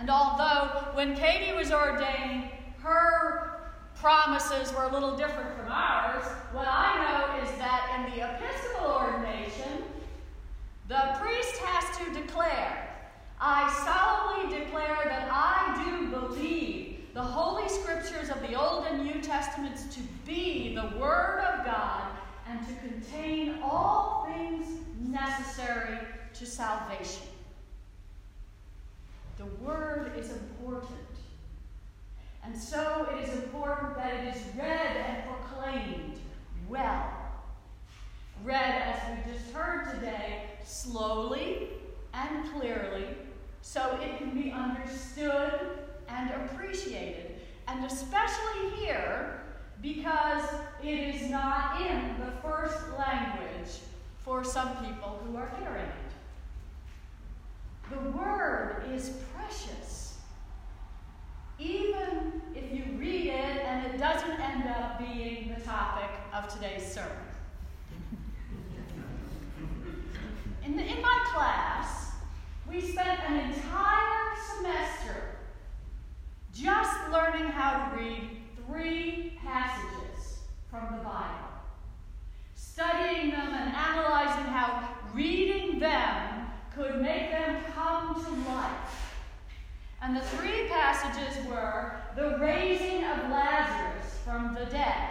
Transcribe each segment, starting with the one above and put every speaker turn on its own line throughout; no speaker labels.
And although when Katie was ordained, her promises were a little different from ours, what I know is that in the Episcopal ordination, the priest has to declare, I solemnly declare that I do believe the Holy Scriptures of the Old and New Testaments to be the Word of God and to contain all things necessary to salvation. The Word is important. And so it is important that it is read and proclaimed well. Read, as we just heard today, slowly and clearly, so it can be understood and appreciated. And especially here, because it is not in the first language for some people who are hearing it. The Word is precious. Even if you read it and it doesn't end up being the topic of today's sermon. In my class, we spent an entire semester just learning how to read 3 passages from the Bible, studying them and analyzing how reading them could make them come to life. And the 3 passages were the raising of Lazarus from the dead,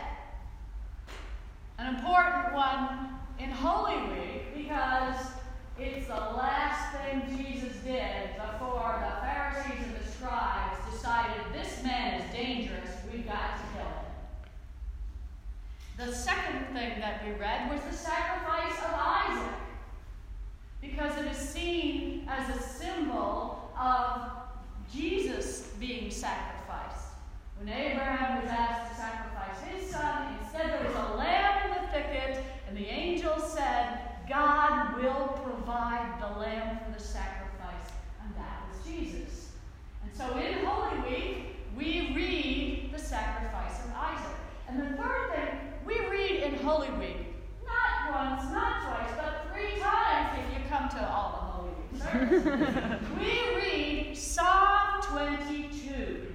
an important one in Holy Week because it's the last thing Jesus did before the Pharisees and the scribes decided this man is dangerous, we've got to kill him. The second thing that we read was the sacrifice of Isaac, because it is seen as a symbol of Jesus being sacrificed. When Abraham was asked to sacrifice his son, instead there was a lamb in the thicket, and the angel said, God will provide the lamb for the sacrifice, and that was Jesus. And so in Holy Week, we read the sacrifice of Isaac. And the third thing, we read in Holy Week, not once, not twice, but 3 times if you come to all the Holy Week services. We read Psalm 22.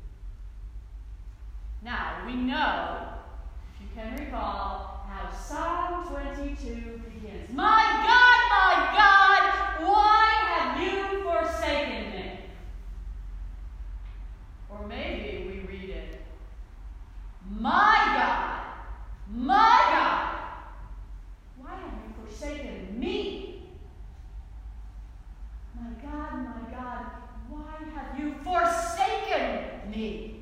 Now, we know, if you can recall, how Psalm 22 begins. My God, why have you forsaken me? Or maybe we read it, my God, why have you forsaken me? My God, why have you forsaken me?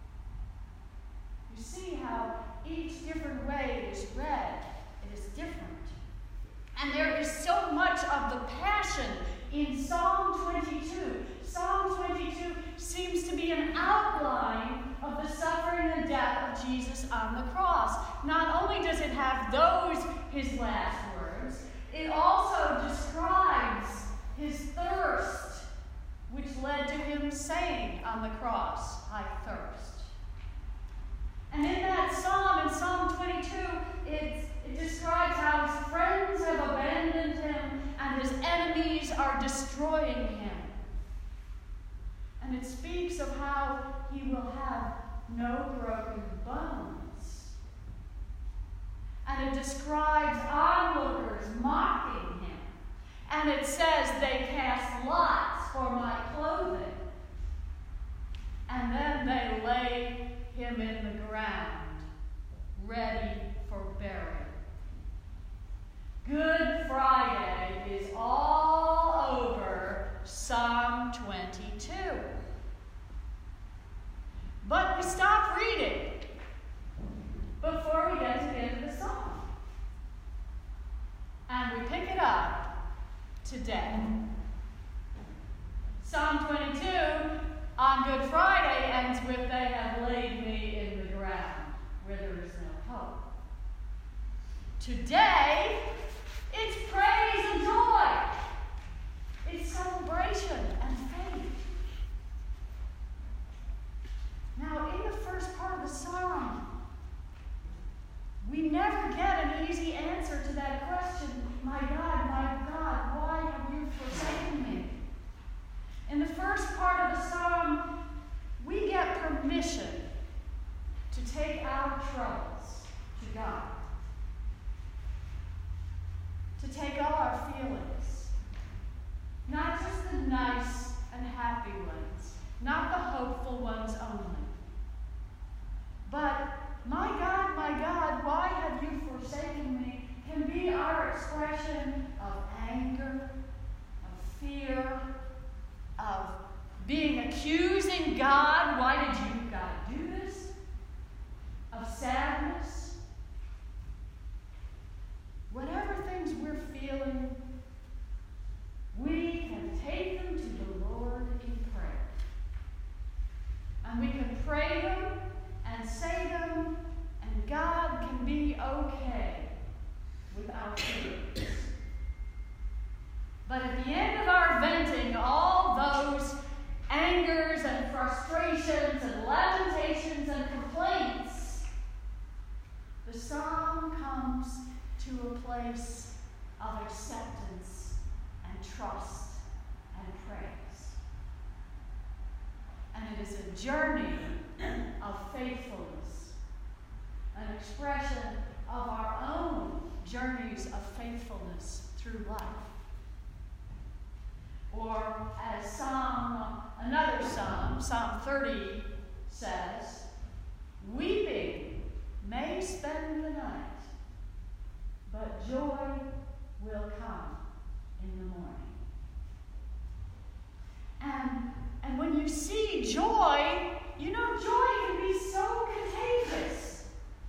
You see how each different way it is read, it is different. And there is so much of the passion in Psalm 22. Psalm 22 seems to be an outline of the suffering and death of Jesus on the cross. Not only does it have those, his last words, it also describes his thirst, which led to him saying on the cross, I thirst. And in that psalm, in Psalm 22, it describes how his friends have abandoned him and his enemies are destroying him. And it speaks of how he will have no broken bones. And it describes onlookers mocking him. And it says they cast lots for my clothing. And then they lay him in the ground, ready for burial. Good Friday is all over Psalm 22. But we stop reading before we get to the end of the psalm. And we pick it up today. Psalm 22 on Good Friday ends with, they have laid me in the ground where there is no hope. Today, it's praise and joy. It's celebration and faith. Now, in the first part of the psalm, we never get an easy answer to that question, my God, why have you forsaken me? In the first part of the happy ones, not the hopeful ones only. But, my God, why have you forsaken me? Can be our expression of anger, of fear, of being accusing God. Why did you, God, do this? Of sadness. Whatever things we're feeling, we can take them to the Lord in prayer. And we can pray them and say them, and God can be okay with our feelings. But at the end of our venting all those angers and frustrations and lamentations and complaints, the psalm comes to a place of acceptance and trust and praise. And it is a journey of faithfulness, an expression of our own journeys of faithfulness through life. Or as another psalm, Psalm 30 says, weeping may spend the night, but joy will come in the morning. And when you see joy, you know joy can be so contagious.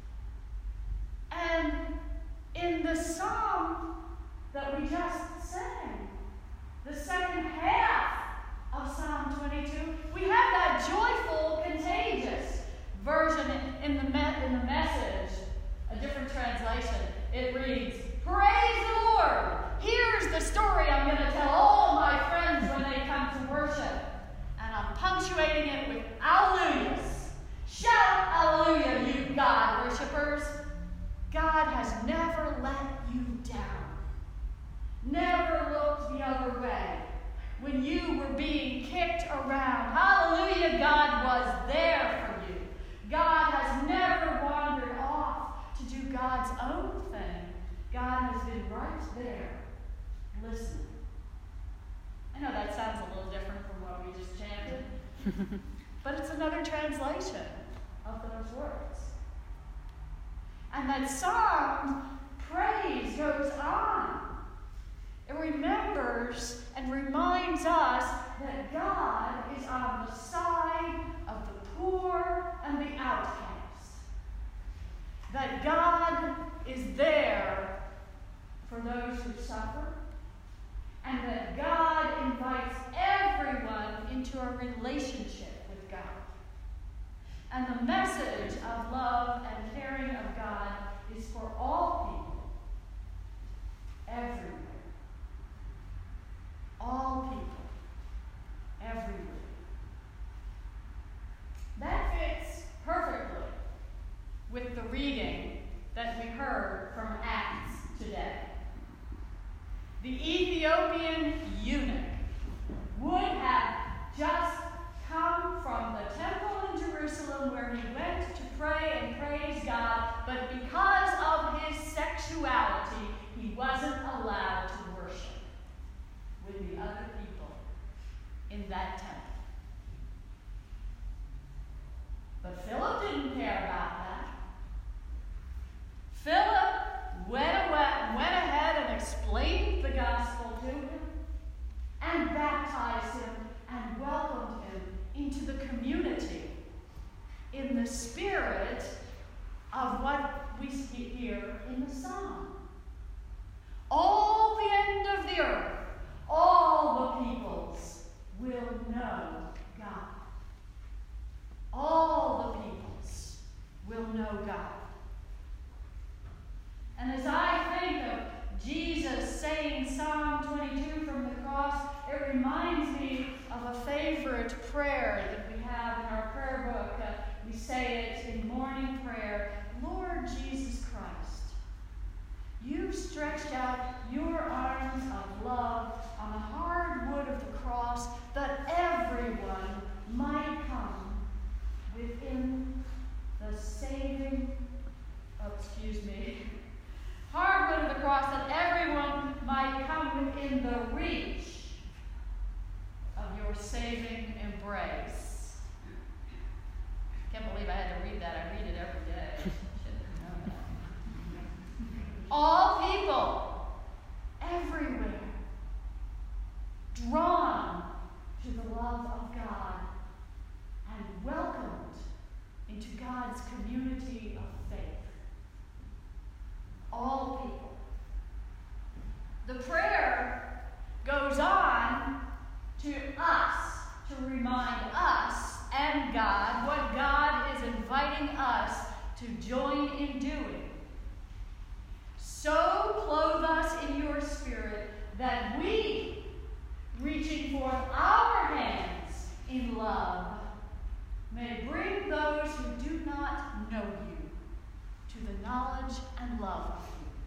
And in the psalm that we just sang, the second half of Psalm 22, we have that joyful, contagious version in the Message, a different translation. It reads, praise the Lord. Here's the story I'm going to tell all my friends when they come to worship. And I'm punctuating it with alleluias. Shout hallelujah, you God worshipers. God has never let you down. Never looked the other way. When you were being kicked around, hallelujah, God was there for you. God has never wandered off to do God's own thing. God has been right there, listening. I know that sounds a little different from what we just chanted, but it's another translation of those words. And that psalm, praise, goes on. It remembers and reminds us that God is on the side of the poor and the outcast. That God is there for those who suffer. And that God invites everyone into a relationship with God. And the message of love and caring of God is for all people, everywhere. All people, everywhere. That fits perfectly with the reading that we heard from Acts today. The Ethiopian eunuch would have just come from the temple in Jerusalem where he went to pray and praise God, but because of his sexuality, he wasn't allowed to worship with the other people in that temple. But Philip didn't care about that. Philip went ahead and explained the gospel to him and baptized him and welcomed him into the community in the spirit of what we see here in the psalm. All the end of the earth, all the peoples will know God. All the peoples will know God. And as I think of Jesus saying Psalm 22 from the cross, it reminds me of a favorite prayer that we have in our prayer book. We say it in morning prayer. Lord Jesus Christ, you stretched out your arms of love on the hard wood of the cross that everyone might come within the saving, hard wood of the cross that everyone might come within the reach of your your saving embrace. Can't believe I had to read that. I read it every day. Should have known that. All people, everywhere, drawn to the love of God and welcomed into God's community of faith. All people. The prayer goes on to us, to remind us and God what God is inviting us to join in doing. So clothe us in your spirit that we, reaching forth our hands in love, may bring those who do not know you to the knowledge and love of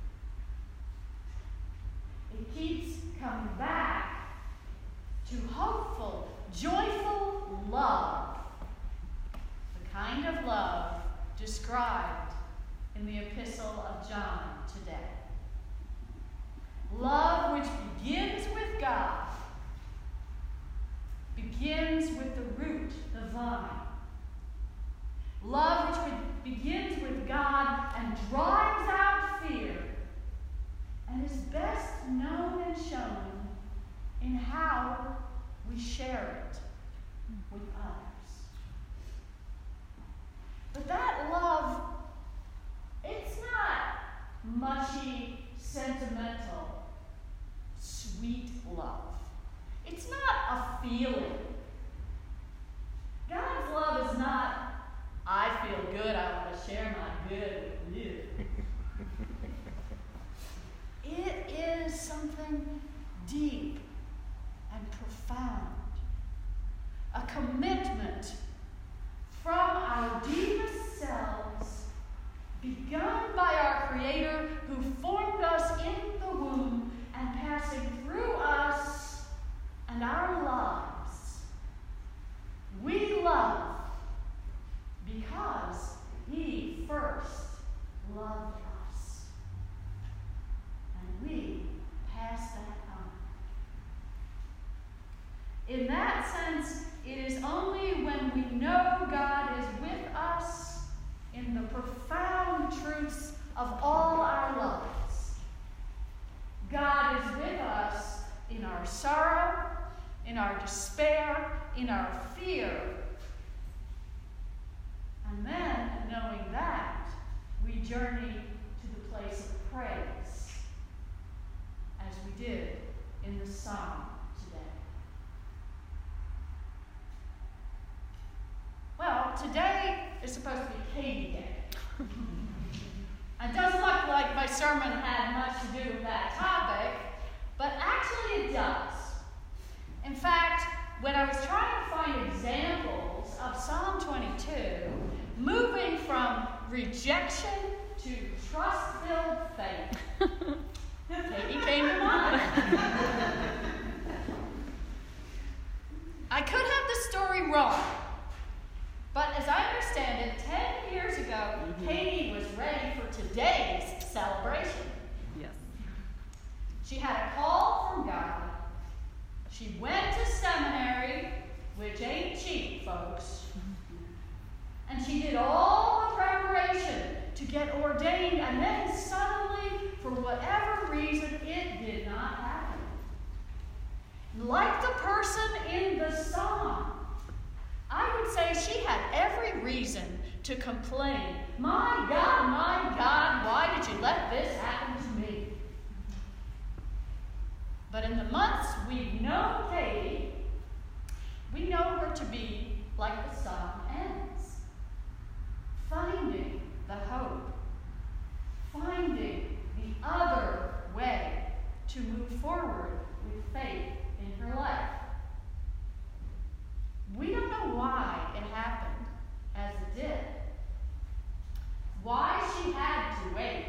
you. It keeps coming back to hopeful, joyful love, the kind of love described in the Epistle of John today. Love which begins with God, begins with the root, the vine. Love which begins with God and drives out fear, and is best known and shown in how we share it with others. But that love, it's not mushy, sentimental, sweet love. It's not a feeling. God's love is not, I feel good, I want to share my good with you. It is something deep and profound. A commitment from our deepest selves, begun by our Creator who formed us in the womb and passing through us and our lives. We love because He first loved us. And we pass that on. In that sense, it is only when we know God is with us in the profound truths of all our lives. God is with us in our sorrow, in our despair, in our fear. And then, knowing that, we journey to the place of praise, as we did in the psalm today. Well, today is supposed to be Katie Day. It doesn't look like my sermon had much to do with that topic, but actually it does. In fact, when I was trying to find examples of Psalm 22, moving from rejection to trust-filled faith, Katie came to mind. I could have the story wrong, but as I understand it, 10 years ago, Katie was ready for today's celebration.
Yes.
She had a call from God. She went to seminary, which ain't cheap, folks. And she did all the preparation to get ordained, and then suddenly, for whatever reason, it did not happen. Like the person in the psalm, I would say she had every reason to complain. My God, why did you let this happen to me? But in the months we've known Katie, we know her to be like the psalm ends. Finding the hope. Finding the other way to move forward with faith in her life. We don't know why it happened as it did. Why she had to wait.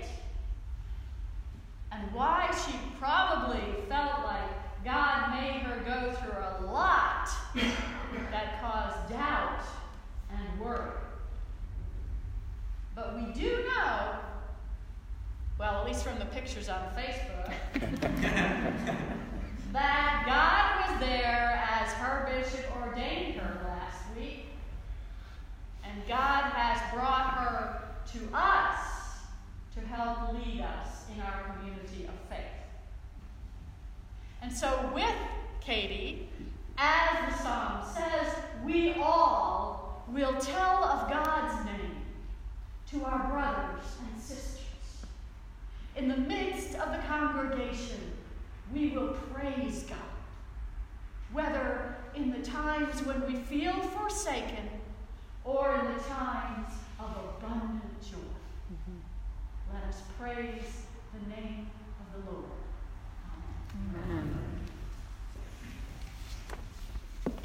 And why she probably felt like God made her go through a lot that caused doubt and worry. But we do know, well, at least from the pictures on Facebook, that God was there as her bishop And God has brought her to us to help lead us in our community of faith. And so with Katie, as the psalm says, we all will tell of God's name to our brothers and sisters. In the midst of the congregation, we will praise God, whether in the times when we feel forsaken or in the times of abundant joy. Let us praise the name of the Lord. Amen. Amen.